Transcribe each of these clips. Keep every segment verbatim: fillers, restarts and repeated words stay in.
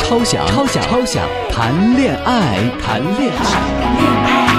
超想超想超想谈恋爱，谈恋爱。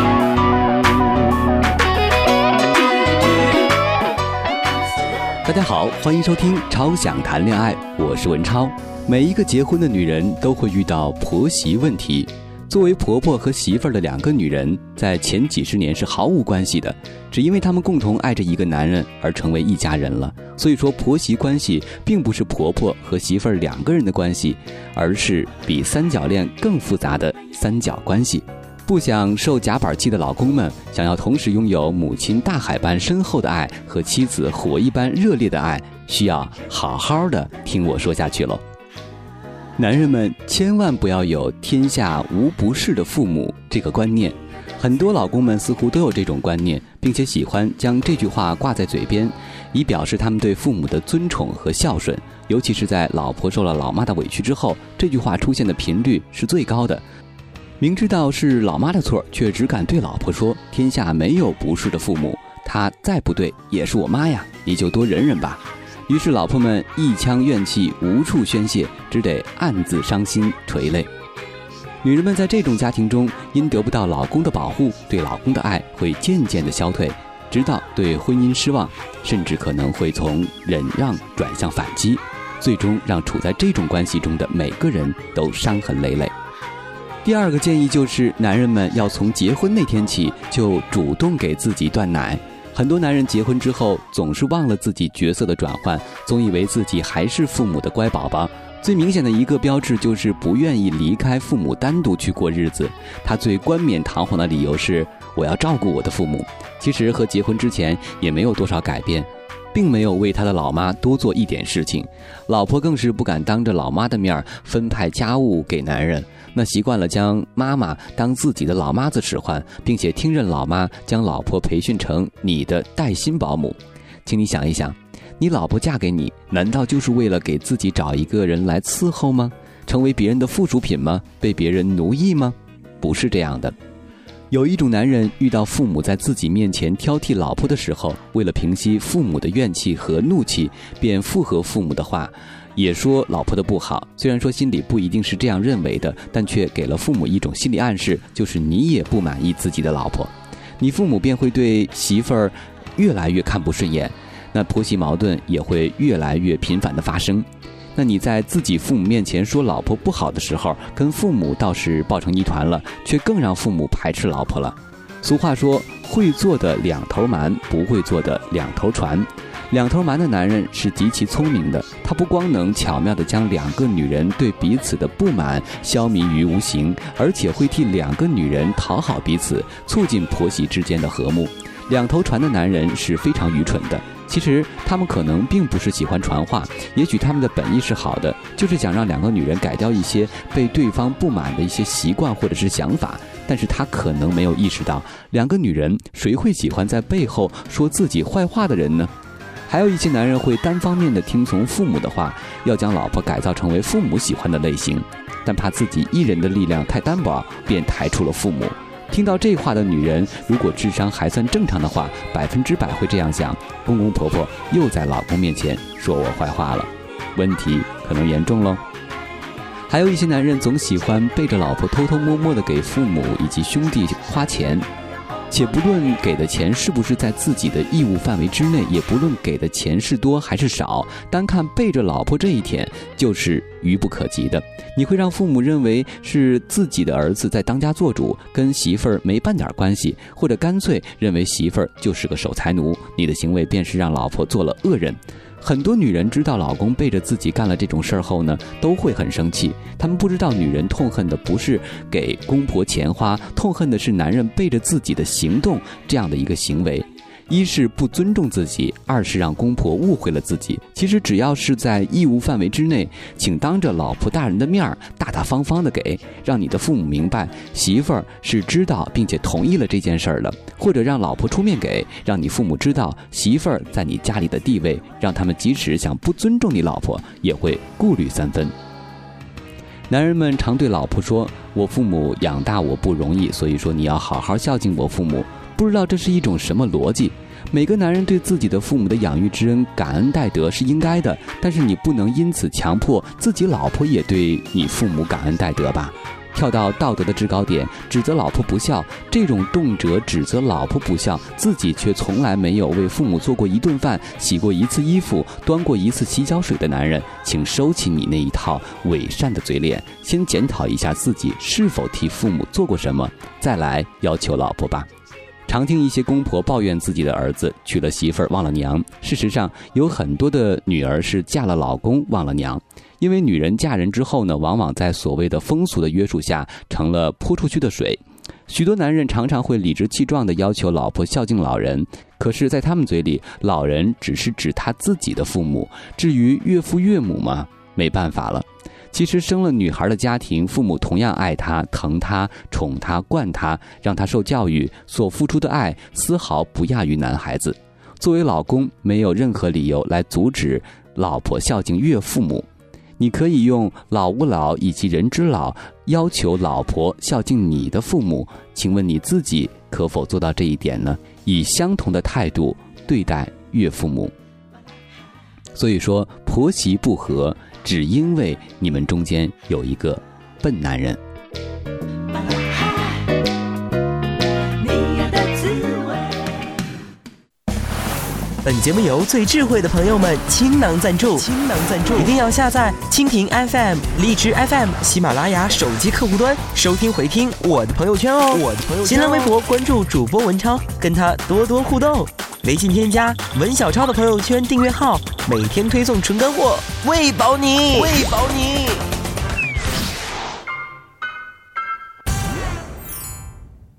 大家好，欢迎收听超想谈恋爱，我是文超。每一个结婚的女人都会遇到婆媳问题。作为婆婆和媳妇儿的两个女人，在前几十年是毫无关系的，只因为她们共同爱着一个男人而成为一家人了。所以说婆媳关系并不是婆婆和媳妇儿两个人的关系，而是比三角恋更复杂的三角关系。不想受夹板气的老公们，想要同时拥有母亲大海般深厚的爱和妻子火一般热烈的爱，需要好好的听我说下去喽。男人们千万不要有天下无不是的父母这个观念，很多老公们似乎都有这种观念，并且喜欢将这句话挂在嘴边，以表示他们对父母的尊崇和孝顺。尤其是在老婆受了老妈的委屈之后，这句话出现的频率是最高的。明知道是老妈的错，却只敢对老婆说天下没有不是的父母，她再不对也是我妈呀，你就多忍忍吧。于是老婆们一腔怨气无处宣泄，只得暗自伤心垂泪。女人们在这种家庭中，因得不到老公的保护，对老公的爱会渐渐的消退，直到对婚姻失望，甚至可能会从忍让转向反击，最终让处在这种关系中的每个人都伤痕累累。第二个建议就是，男人们要从结婚那天起就主动给自己断奶。很多男人结婚之后总是忘了自己角色的转换，总以为自己还是父母的乖宝宝。最明显的一个标志就是不愿意离开父母单独去过日子。他最冠冕堂皇的理由是我要照顾我的父母，其实和结婚之前也没有多少改变，并没有为他的老妈多做一点事情。老婆更是不敢当着老妈的面分派家务给男人，那习惯了将妈妈当自己的老妈子使唤，并且听任老妈将老婆培训成你的带薪保姆。请你想一想，你老婆嫁给你，难道就是为了给自己找一个人来伺候吗？成为别人的附属品吗？被别人奴役吗？不是这样的。有一种男人遇到父母在自己面前挑剔老婆的时候，为了平息父母的怨气和怒气，便附和父母的话，也说老婆的不好。虽然说心里不一定是这样认为的，但却给了父母一种心理暗示，就是你也不满意自己的老婆，你父母便会对媳妇儿越来越看不顺眼，那婆媳矛盾也会越来越频繁的发生。那你在自己父母面前说老婆不好的时候，跟父母倒是抱成一团了，却更让父母排斥老婆了。俗话说，会做的两头瞒，不会做的两头传。两头瞒的男人是极其聪明的，他不光能巧妙地将两个女人对彼此的不满消弭于无形，而且会替两个女人讨好彼此，促进婆媳之间的和睦。两头传的男人是非常愚蠢的，其实他们可能并不是喜欢传话，也许他们的本意是好的，就是想让两个女人改掉一些被对方不满的一些习惯或者是想法，但是他可能没有意识到，两个女人谁会喜欢在背后说自己坏话的人呢？还有一些男人会单方面的听从父母的话，要将老婆改造成为父母喜欢的类型，但怕自己一人的力量太单薄，便抬出了父母。听到这话的女人，如果智商还算正常的话，百分之百会这样想：公公婆婆又在老公面前说我坏话了，问题可能严重喽。还有一些男人总喜欢背着老婆偷偷摸摸的给父母以及兄弟花钱，且不论给的钱是不是在自己的义务范围之内，也不论给的钱是多还是少，单看背着老婆这一点就是愚不可及的。你会让父母认为是自己的儿子在当家做主，跟媳妇儿没半点关系，或者干脆认为媳妇儿就是个守财奴，你的行为便是让老婆做了恶人。很多女人知道老公背着自己干了这种事儿后呢，都会很生气。她们不知道女人痛恨的不是给公婆钱花，痛恨的是男人背着自己的行动这样的一个行为。一是不尊重自己，二是让公婆误会了自己。其实只要是在义务范围之内，请当着老婆大人的面大大方方的给，让你的父母明白媳妇儿是知道并且同意了这件事儿的，或者让老婆出面给，让你父母知道媳妇儿在你家里的地位，让他们即使想不尊重你老婆，也会顾虑三分。男人们常对老婆说，我父母养大我不容易，所以说你要好好孝敬我父母。不知道这是一种什么逻辑？ 每个男人对自己的父母的养育之恩感恩戴德是应该的，但是你不能因此强迫自己老婆也对你父母感恩戴德吧？跳到道德的制高点，指责老婆不孝，这种动辄指责老婆不孝，自己却从来没有为父母做过一顿饭、洗过一次衣服、端过一次洗脚水的男人，请收起你那一套伪善的嘴脸，先检讨一下自己是否替父母做过什么，再来要求老婆吧。常听一些公婆抱怨自己的儿子娶了媳妇儿忘了娘，事实上有很多的女儿是嫁了老公忘了娘。因为女人嫁人之后呢，往往在所谓的风俗的约束下成了泼出去的水。许多男人常常会理直气壮地要求老婆孝敬老人，可是在他们嘴里，老人只是指他自己的父母，至于岳父岳母嘛，没办法了。其实生了女孩的家庭，父母同样爱她、疼她、宠她、惯她，让她受教育，所付出的爱丝毫不亚于男孩子。作为老公，没有任何理由来阻止老婆孝敬岳父母。你可以用老吾老以及人之老要求老婆孝敬你的父母，请问你自己可否做到这一点呢？以相同的态度对待岳父母。所以说婆媳不和，只因为你们中间有一个笨男人。 本节目由最智慧的朋友们倾囊赞助，倾囊赞助，一定要下载蜻蜓 F M、荔枝 F M、喜马拉雅手机客户端收听回听我的朋友圈哦。我的朋友圈、哦，新浪微博关注主播文超，跟他多多互动。微信添加文小超的朋友圈订阅号，每天推送纯干货，喂饱你，喂饱你。